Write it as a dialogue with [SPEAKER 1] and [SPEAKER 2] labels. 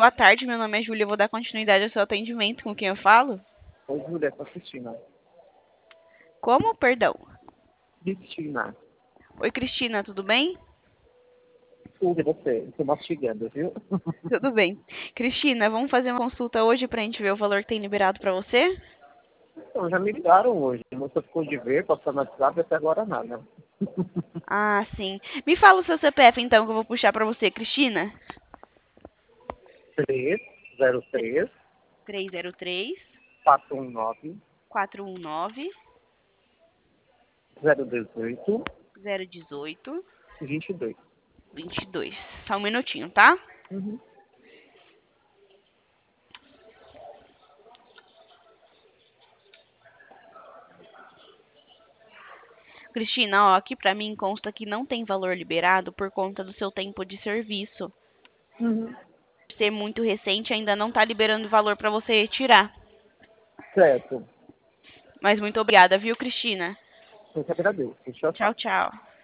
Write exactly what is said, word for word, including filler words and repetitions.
[SPEAKER 1] boa tarde, meu nome é Júlia, eu vou dar continuidade ao seu atendimento. Com quem eu falo?
[SPEAKER 2] Oi, Júlia, com a Cristina.
[SPEAKER 1] Como? Perdão.
[SPEAKER 2] Cristina,
[SPEAKER 1] Oi, Cristina, tudo bem?
[SPEAKER 2] tudo e você? Estou mastigando, viu?
[SPEAKER 1] Tudo bem. Cristina, vamos fazer uma consulta hoje pra gente ver o valor que tem liberado pra você?
[SPEAKER 2] Então, já me ligaram hoje. A moça ficou de ver, passando no WhatsApp, até agora nada.
[SPEAKER 1] Ah, sim. Me fala o seu C P F então, que eu vou puxar pra você, Cristina.
[SPEAKER 2] três zero três,
[SPEAKER 1] três zero três,
[SPEAKER 2] quatro um nove,
[SPEAKER 1] quatro um nove,
[SPEAKER 2] zero dezoito,
[SPEAKER 1] zero um oito,
[SPEAKER 2] vinte e dois.
[SPEAKER 1] vinte e dois. Só um minutinho, tá?
[SPEAKER 2] Uhum.
[SPEAKER 1] Cristina, ó, aqui pra mim consta que não tem valor liberado por conta do seu tempo de serviço.
[SPEAKER 2] Uhum.
[SPEAKER 1] Por ser muito recente, ainda não tá liberando valor pra você retirar.
[SPEAKER 2] Certo.
[SPEAKER 1] Mas muito obrigada, viu, Cristina?
[SPEAKER 2] Eu que agradeço. Tchau,
[SPEAKER 1] Tchau,
[SPEAKER 2] tchau.
[SPEAKER 1] tchau.